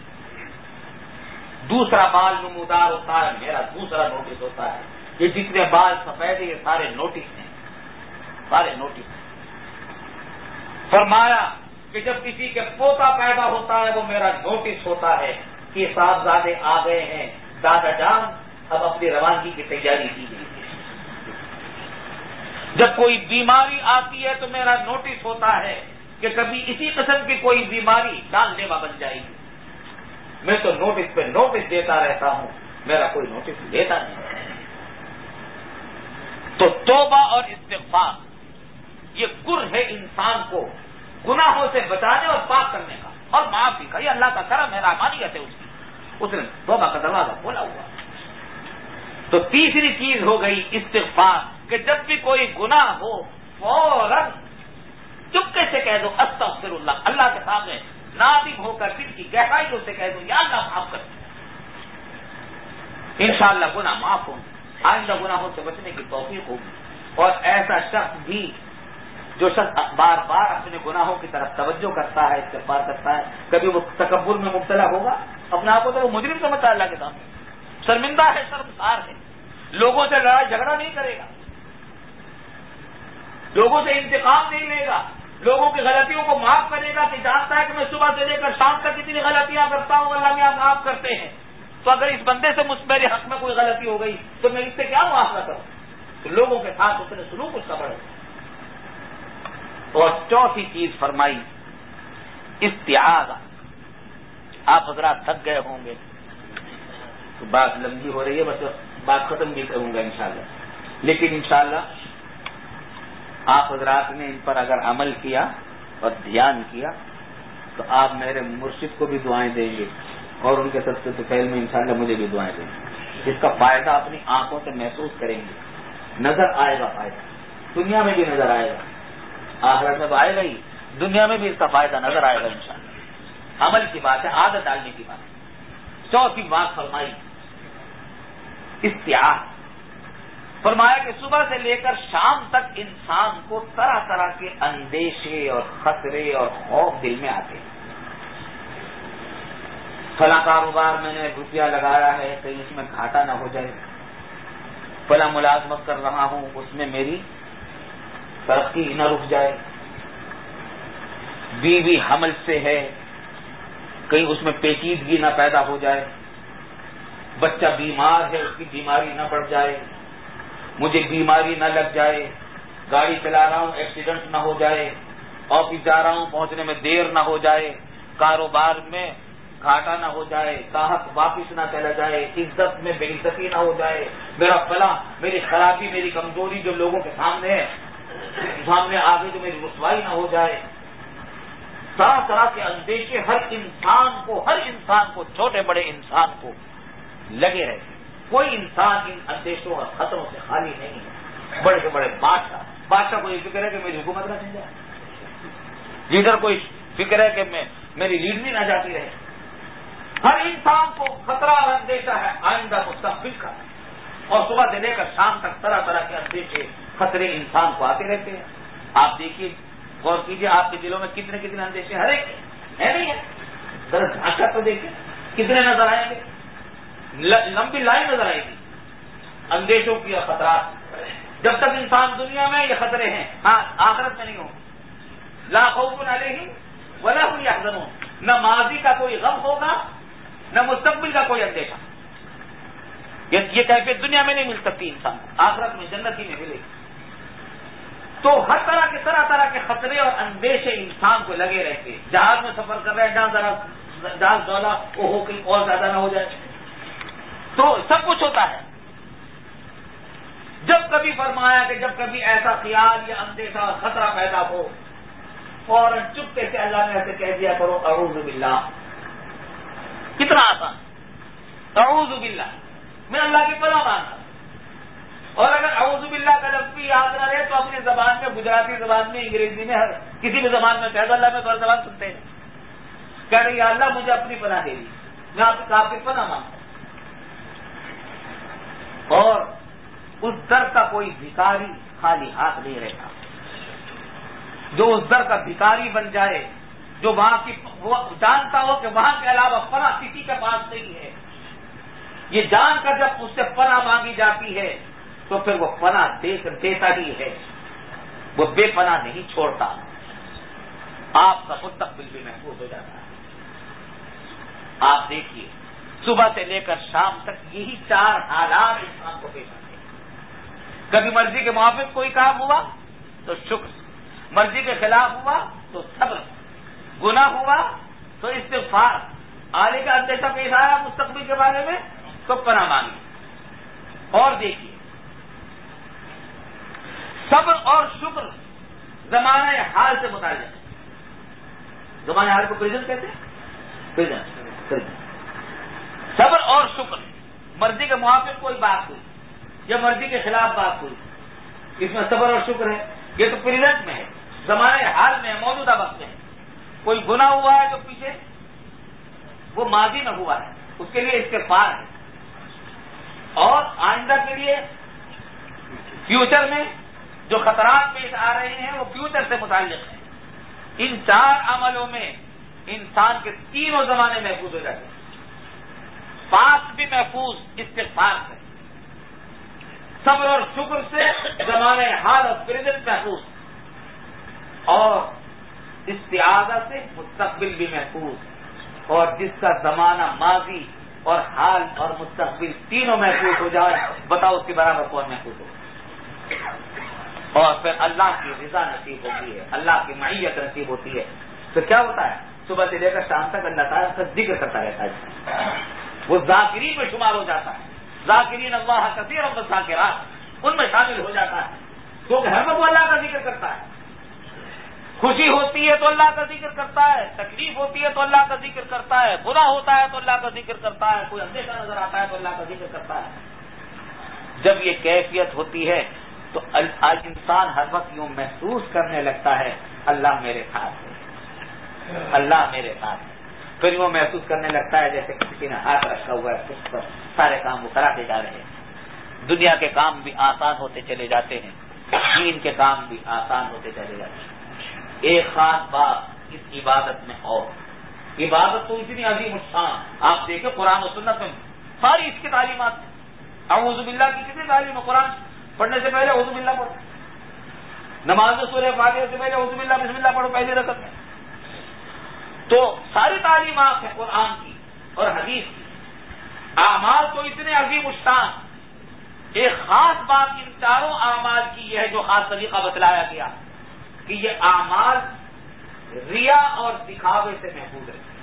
دوسرا بال نمودار ہوتا ہے, میرا دوسرا نوٹس ہوتا ہے. یہ جتنے بال سفید ہیں یہ سارے نوٹس ہیں, سارے نوٹس ہیں. فرمایا کہ جب کسی کے پوتا پیدا ہوتا ہے وہ میرا نوٹس ہوتا ہے کہ صاحبزادے آ گئے ہیں, دادا جان اب اپنی روانگی کی تیاری کی گئی ہے. جب کوئی بیماری آتی ہے تو میرا نوٹس ہوتا ہے کہ کبھی اسی قسم کی کوئی بیماری جان لیوا بن جائے گی. میں تو نوٹس پہ نوٹس دیتا رہتا ہوں, میرا کوئی نوٹس لیتا نہیں. تو توبہ اور استغفار یہ گر ہے انسان کو گناہوں سے بچانے اور پاک کرنے کا اور معافی کا. یہ اللہ کا کرم ہے, رحمانیت ہے اس کی, اس نے توبہ کا دروازہ کھولا ہوا. تو تیسری چیز ہو گئی استغفار, کہ جب بھی کوئی گناہ ہو فوراً چپکے سے کہہ دو استغفر اللہ, اللہ کے سامنے نادم ہو کر دل کی گہرائیوں سے کہہ دو یا اللہ معاف کر دو, انشاءاللہ گناہ معاف ہوں, آئندہ گناہوں سے بچنے کی توفیق ہوگی. اور ایسا شخص بھی جو شخص بار بار اپنے گناہوں کی طرف توجہ کرتا ہے, استغفار کرتا ہے, کبھی وہ تکبر میں مبتلا ہوگا, اپنے آپ کو تو وہ مجرم سمجھتا ہے اللہ کے سامنے, شرمندہ ہے, شرمسار ہے, لوگوں سے لڑائی جھگڑا نہیں کرے گا, لوگوں سے انتقام نہیں لے گا, لوگوں کی غلطیوں کو معاف کرے گا کہ جانتا ہے کہ میں صبح سے لے کر شام تک کتنی غلطیاں کرتا ہوں, اللہ میاں معاف کرتے ہیں. تو اگر اس بندے سے مجھ میرے حق میں کوئی غلطی ہو گئی تو میں اس سے کیا معافی کروں. تو لوگوں کے ساتھ اتنے سلوک اس کا بڑھے. اور چوتھی چیز فرمائی استعاذہ. آپ حضرات تھک گئے ہوں گے تو بات لمبی ہو رہی ہے, بس بات ختم بھی کروں گا انشاءاللہ, لیکن انشاءاللہ آپ حضرات نے ان پر اگر عمل کیا اور دھیان کیا تو آپ میرے مرشد کو بھی دعائیں دیں گے اور ان کے سب سے طفیل میں انشاءاللہ مجھے بھی دعائیں دیں گے, جس کا فائدہ اپنی آنکھوں سے محسوس کریں گے, نظر آئے گا فائدہ, دنیا میں بھی نظر آئے گا, آخرت میں تو آئے گا ہی, دنیا میں بھی اس کا فائدہ نظر آئے گا انشاءاللہ. عمل کی بات ہے, عادت ڈالنے کی بات ہے. چوتھی بات فرمائی استعاذہ. فرمایا کہ صبح سے لے کر شام تک انسان کو طرح طرح کے اندیشے اور خطرے اور خوف دل میں آتے ہیں. فلاں کاروبار میں نے روپیہ لگایا ہے, کہیں اس میں گھاٹا نہ ہو جائے, فلاں ملازمت کر رہا ہوں اس میں میری ترقی نہ رک جائے, بیوی حمل سے ہے کہیں اس میں پیچیدگی نہ پیدا ہو جائے, بچہ بیمار ہے اس کی بیماری نہ بڑھ جائے, مجھے بیماری نہ لگ جائے, گاڑی چلا رہا ہوں ایکسیڈنٹ نہ ہو جائے, آفس جا رہا ہوں پہنچنے میں دیر نہ ہو جائے, کاروبار میں گھاٹا نہ ہو جائے, گاہک واپس نہ چلا جائے, عزت میں بے عزتی نہ ہو جائے, میرا فلاں میری خرابی میری کمزوری جو لوگوں کے سامنے ہے سامنے آگے جو میری رسوائی نہ ہو جائے. طرح طرح کے اندیشے ہر انسان کو ہر انسان کو چھوٹے بڑے انسان کو لگے رہتے. کوئی انسان ان اندیشوں اور خطروں سے خالی نہیں ہے. بڑے سے بڑے بادشاہ بادشاہ کو یہ فکر ہے کہ میری حکومت نہ چل جائے, لیڈر کو فکر ہے کہ میں میری لیڈری نہ جاتی رہے. ہر انسان کو خطرہ اور اندیشہ ہے آئندہ مستقبل کا, اور صبح سے لے کر شام تک طرح طرح کے اندیشے خطرے انسان کو آتے رہتے ہیں. آپ دیکھیے, غور کیجیے, آپ کے دلوں میں کتنے کتنے اندیشے ہر ایک ہے نہیں ہے, ذرا ڈھانچہ تو دیکھیے کتنے نظر آئیں گے, لمبی لائن نظر آئے گی اندیشوں کی اور خطرات. جب تک انسان دنیا میں یہ خطرے ہیں, ہاں آخرت میں نہیں ہوں. لا خوف علیہم ولا هم يحزنون, نہ ماضی کا کوئی غم ہوگا نہ مستقبل کا کوئی اندیشہ. یہ کیفیت دنیا میں نہیں مل سکتی انسان کو, آخرت میں جنت ہی میں ملے گی. تو ہر طرح کے طرح طرح کے خطرے اور اندیشے انسان کو لگے رہتے. جہاز میں سفر کر رہے ہیں, جہاں ذرا جہاز دولا وہ ہو کہیں اور زیادہ نہ ہو جائے, تو سب کچھ ہوتا ہے. جب کبھی فرمایا کہ جب کبھی ایسا خیال یا اندیشہ اور خطرہ پیدا ہو فوراً چپکے سے اللہ نے ایسے کہہ دیا کرو اعوذ باللہ. کتنا آسان, اعوذ باللہ. میں اللہ کی پناہ مانگتا ہوں. اور اگر اعوذ باللہ کا لفظ بھی یاد نہ رہے تو اپنی زبان میں، گجراتی زبان میں، انگریزی میں، ہر کسی بھی زبان میں کہہ دو اللہ میں تو ہر زبان سنتے ہیں. کہہ رہے یا اللہ مجھے اپنی پناہ دے دی، میں آپ کی پناہ مانگتا ہوں. اور اس در کا کوئی بھکاری خالی ہاتھ نہیں رہتا. جو اس در کا بھکاری بن جائے، جو وہاں کی وہ جانتا ہو کہ وہاں کے علاوہ پناہ کسی کے پاس نہیں ہے، یہ جان کر جب اس سے پناہ مانگی جاتی ہے تو پھر وہ پناہ دے کر دیتا ہی ہے، وہ بے پناہ نہیں چھوڑتا. آپ کا مستقبل بھی محفوظ ہو جاتا ہے. آپ دیکھیے صبح سے لے کر شام تک یہی چار حالات انسان کو پیش آتے ہیں. کبھی مرضی کے موافق کوئی کام ہوا تو شکر، مرضی کے خلاف ہوا تو صبر، گناہ ہوا تو استغفار، آنے کا اندیشہ پیش آیا مستقبل کے بارے میں تو پناہ مانگی. اور دیکھیے صبر اور شکر زمانہ حال سے متعلق ہے. زمانہ حال کو پریزنٹ کہتے ہیں، پریزنٹ. صبر اور شکر، مرضی کے موافق کوئی بات ہوئی یا مرضی کے خلاف بات ہوئی، اس میں صبر اور شکر ہے. یہ تو پریزنٹ میں ہے، زمانہ حال میں ہے، موجودہ وقت میں ہے. کوئی گناہ ہوا ہے جو پیچھے وہ ماضی میں ہوا ہے، اس کے لیے استغفار ہے. اور آئندہ کے لیے فیوچر میں جو خطرات پیش آ رہے ہیں وہ فیوچر سے متعلق ہیں. ان چار عملوں میں انسان کے تینوں زمانے محفوظ ہو جاتے ہیں. پاس بھی محفوظ استغفار سے، صبر اور شکر سے زمانے حال اور پریزنٹ محفوظ، اور استعاذہ سے مستقبل بھی محفوظ. اور جس کا زمانہ ماضی اور حال اور مستقبل تینوں محفوظ ہو جائے، بتاؤ اس کے برابر کون محفوظ ہو. اور پھر اللہ کی رضا نصیب ہوتی ہے، اللہ کی معیت نصیب ہوتی ہے. تو کیا ہوتا ہے؟ صبح سے لے کر شام تک اللہ تعالیٰ کا ذکر کرتا رہتا ہے، وہ ذاکرین میں شمار ہو جاتا ہے. ذاکرین اللہ کثیر و ذاکرات ان میں شامل ہو جاتا ہے. تو گھر میں وہ اللہ کا ذکر کرتا ہے. خوشی ہوتی ہے تو اللہ کا ذکر کرتا ہے، تکلیف ہوتی ہے تو اللہ کا ذکر کرتا ہے، برا ہوتا ہے تو اللہ کا ذکر کرتا ہے، کوئی اندیشہ نظر آتا ہے تو اللہ کا ذکر کرتا ہے. جب یہ کیفیت ہوتی ہے تو انسان ہر وقت یوں محسوس کرنے لگتا ہے اللہ میرے ساتھ ہے، اللہ میرے ساتھ ہے. پھر یوں محسوس کرنے لگتا ہے جیسے کسی نے ہاتھ رکھا ہوا ہے اس پر، سارے کام وہ کراتے جا رہے ہیں. دنیا کے کام بھی آسان ہوتے چلے جاتے ہیں، دین کے کام بھی آسان ہوتے چلے جاتے ہیں. ایک خاص بات اس عبادت میں، اور عبادت تو اتنی عظیم الشان، آپ دیکھیں قرآن و سنت میں ساری اس کی تعلیمات ہیں. اعوذ باللہ کی کتنی تعلیم ہے؟ قرآن پڑھنے سے پہلے اعوذ باللہ پڑھو، نماز میں سورہ فاتحہ سے پہلے اعوذ باللہ بسم اللہ پڑھو پہلی رکعت میں. تو ساری تعلیمات ہیں قرآن کی اور حدیث کی. اعمال تو اتنے عظیم الشان. ایک خاص بات ان چاروں اعمال کی یہ ہے جو خاص طریقہ بتلایا گیا کہ یہ اعمال ریا اور دکھاوے سے محفوظ رہتے ہیں.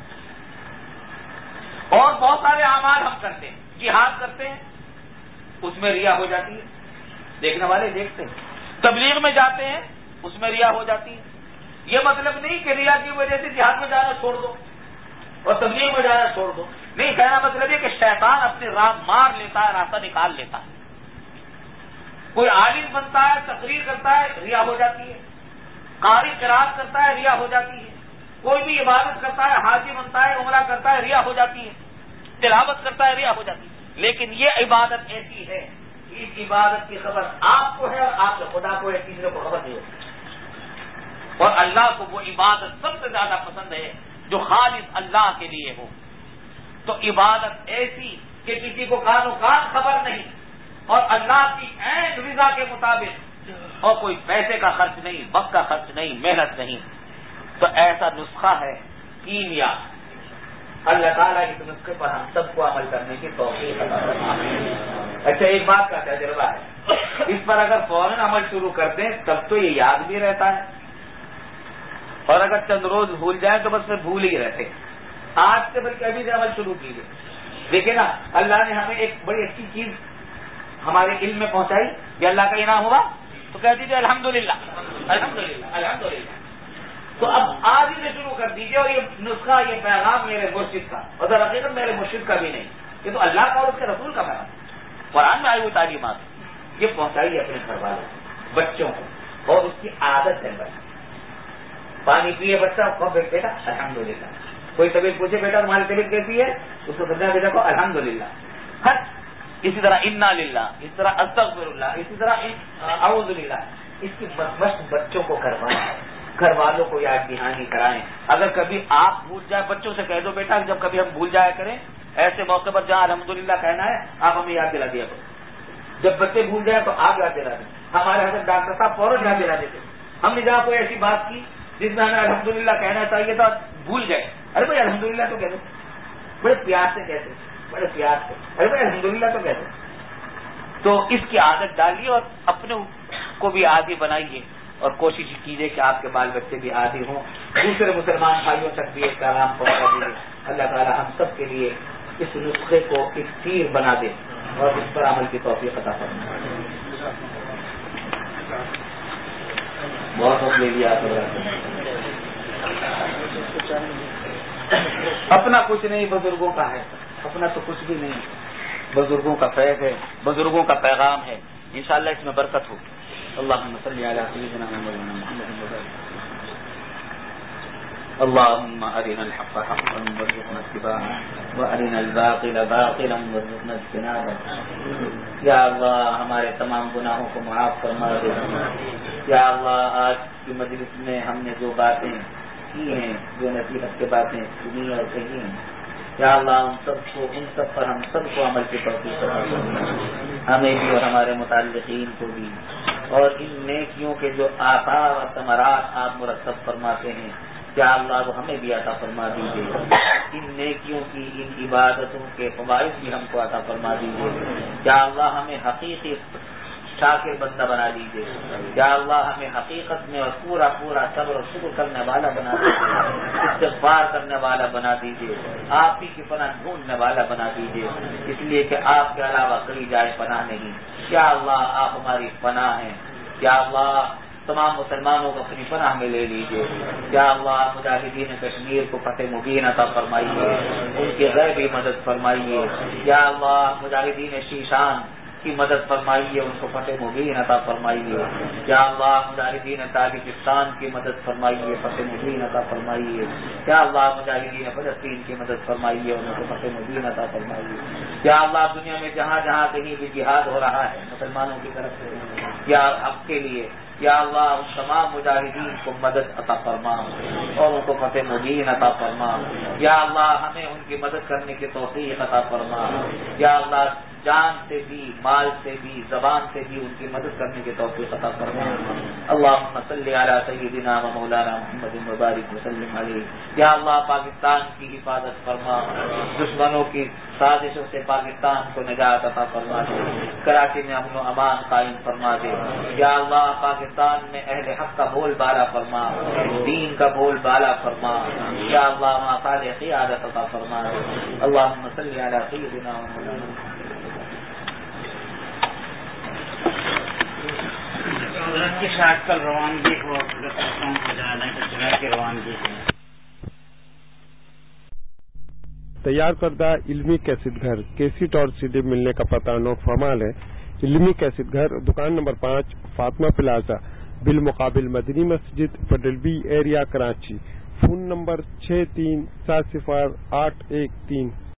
اور بہت سارے اعمال ہم کرتے ہیں، جہاد کرتے ہیں اس میں ریا ہو جاتی ہے، دیکھنے والے دیکھتے ہیں. تبلیغ میں جاتے ہیں اس میں ریا ہو جاتی ہے. یہ مطلب نہیں کہ ریا کی وجہ سے جہاد میں جانا چھوڑ دو اور تبلیغ میں جانا چھوڑ دو. نہیں، کہنا مطلب یہ کہ شیطان اپنی راہ مار لیتا ہے، راستہ نکال لیتا ہے. کوئی عالم بنتا ہے، تقریر کرتا ہے، ریا ہو جاتی ہے. قاری قرات کرتا ہے، ریا ہو جاتی ہے. کوئی بھی عبادت کرتا ہے، حاجی بنتا ہے، عمرہ کرتا ہے، ریا ہو جاتی ہے. تلاوت کرتا ہے، ریا ہو جاتی ہے. لیکن یہ عبادت ایسی ہے کہ اس عبادت کی خبر آپ کو ہے اور آپ کے خدا کو ہے، تیسرے کو خبر نہیں ہوتی. اور اللہ کو وہ عبادت سب سے زیادہ پسند ہے جو خالص اللہ کے لیے ہو. تو عبادت ایسی کہ کسی کو کان و کان خبر نہیں اور اللہ کی عین رضا کے مطابق، اور کوئی پیسے کا خرچ نہیں، وقت کا خرچ نہیں، محنت نہیں. تو ایسا نسخہ ہے کیمیا. اللہ تعالیٰ اس نسخے پر ہم سب کو عمل کرنے کی توفیق عطا فرمائے. اچھا، ایک بات کا تجربہ ہے، اس پر اگر فوراً عمل شروع کر دیں تب تو یہ یاد بھی رہتا ہے، اور اگر چند روز بھول جائیں تو بس میں بھول ہی رہتے. آج سے بلکہ ابھی سے عمل شروع کیجیے. دیکھیں نا، اللہ نے ہمیں ایک بڑی اچھی چیز ہمارے علم میں پہنچائی، یہ اللہ کا انعام ہوا تو کہہ دیجیے الحمدللہ الحمدللہ الحمدللہ. تو اب آج ہی سے شروع کر دیجیے. اور یہ نسخہ، یہ پیغام میرے مرشد کا، اور در حقیقت میرے مرشد کا بھی نہیں، یہ تو اللہ کا اور اس کے رسول کا پیغام ہے، قرآن میں آئی ہوئی تعلیمات، یہ پہنچائیے اپنے گھر والوں کو، بچوں کو، اور اس کی عادت ہے بچہ پانی پیے بچہ کو بیٹا الحمدللہ، کوئی طبیعت پوچھے بیٹا تمہاری طبیعت کیسی ہے، اس کو سمجھا بیٹا کو الحمدللہ، ہر اسی طرح انا للہ، اس طرح استغفر اللہ، اسی طرح اعوذ باللہ، اس کی مشق بچوں کو کروائیں، گھر والوں کو یاد دہانی کرائیں۔ اگر کبھی آپ بھول جائیں بچوں سے کہہ دو بیٹا جب کبھی ہم بھول جایا کریں ایسے موقع پر جہاں الحمدللہ کہنا ہے آپ ہمیں یاد دلا دیا کرو، جب بچے بھول جائیں تو آپ یاد دلا دیں۔ ہمارے حضرت ڈاکٹر صاحب فوراً یاد دلا دیتے، ہم نے جہاں کوئی ایسی بات کی جس میں ہمیں الحمدللہ کہنا چاہیے تھا بھول گئے، ارے بھائی الحمدللہ تو کہہ دو، بڑے پیار سے کہتے بڑے پیار سے، ارے بھائی الحمدللہ تو کہہ دو۔ تو اس کی عادت ڈالیے اور اپنے کو بھی عادی بنائیے، اور کوشش کیجیے کہ آپ کے بال بچے بھی عادی ہوں، دوسرے مسلمان بھائیوں تک بھی ایک پیغام پہنچا دیجیے۔ اللہ تعالی ہم سب کے لیے اس نسخے کو ایک تیر بنا دے اور اس پر عمل کی توفیق عطا فرمائے۔ بہت بہت لے لیا اپنا کچھ نہیں بزرگوں کا ہے، اپنا تو کچھ بھی نہیں، بزرگوں کا فیض ہے، بزرگوں کا پیغام ہے، انشاءاللہ اس میں برکت ہوگی۔ اللهم صل على سيدنا محمد اللهم أرنا الحق حقا وارزقنا اتباعه وأرنا الباطل باطلا وارزقنا اجتنابه۔ یا اللہ ہمارے تمام گناہوں کو معاف فرما دے۔ یا اللہ آج کی مجلس میں ہم نے جو باتیں کی ہیں، جو نصیحت کی باتیں سنی اور کہی ہیں، یا اللہ ان سب کو ان سب پر ہم سب کو عمل کی توفیق عطا فرما، ہمیں بھی اور ہمارے متعلقین کو بھی، اور ان نیکیوں کے جو آثار اور ثمرات آپ مرتب فرماتے ہیں یا اللہ وہ ہمیں بھی عطا فرما دیجیے، ان نیکیوں کی ان عبادتوں کے فوائد بھی ہم کو عطا فرما دیجیے۔ یا اللہ ہمیں حقیقی شاکر بندہ بنا دیجیے، یا اللہ ہمیں حقیقت میں اور پورا پورا صبر اور شکر کرنے والا بنا دیجیے، استغفار کرنے والا بنا دیجیے، آپ ہی کی پناہ ڈھونڈنے والا بنا دیجیے، اس لیے کہ آپ کے علاوہ کوئی جائے پناہ نہیں۔ یا اللہ آپ ہماری پناہ ہیں، یا اللہ تمام مسلمانوں کو اپنی پناہ میں لے لیجیے۔ یا اللہ مجاہدین کشمیر کو فتح مبین عطا فرمائیے، ان کی غیبی مدد فرمائیے۔ یا اللہ مجاہدین شیشان کی مدد فرمائیے، ان کو فتح مبین عطا فرمائیے۔ یا اللہ مجاہدین تاجکستان کی مدد فرمائیے، فتح مبین عطا فرمائیے۔ یا اللہ مجاہدین فلسطین کی مدد فرمائیے، ان کو فتح مبین عطا فرمائیے۔ یا اللہ دنیا میں جہاں جہاں کہیں بھی جہاد ہو رہا ہے مسلمانوں کی طرف سے یا حق کے لیے، یا اللہ ان تمام مجاہدین کو مدد عطا فرما اور ان کو فتح مبین عطا فرما۔ یا اللہ ہمیں ان کی مدد کرنے کی توفیق عطا فرما۔ یا اللہ جان سے بھی، مال سے بھی، زبان سے بھی ان کی مدد کرنے کی توفیق عطا فرما۔ اللہم صلی علی سیدنا و مولانا محمد مبارک وسلم علیہ۔ یا اللہ پاکستان کی حفاظت فرما، دشمنوں کی سازشوں سے پاکستان کو نجات عطا فرما دے، کراچی میں امن و امان قائم فرما دے۔ یا اللہ پاکستان میں اہل حق کا بول بالا فرما، دین کا بول بالا فرما۔ یا اللہ وہاں صالح قیادت عطا فرما دے۔ اللہم صلی علی سیدنا و مولانا حضرت کی شاید کل روانگی کو جانا کی روانگی ہے۔ تیار کردہ علمی کیسٹ گھر کیسٹ اور سی ڈی ملنے کا پتہ نو فرمال ہے۔ علمی کیسٹ گھر دکان نمبر پانچ فاطمہ پلازا بالمقابل مدنی مسجد federal B area Karachi. Phone number چھ تین سات صفر آٹھ ایک تین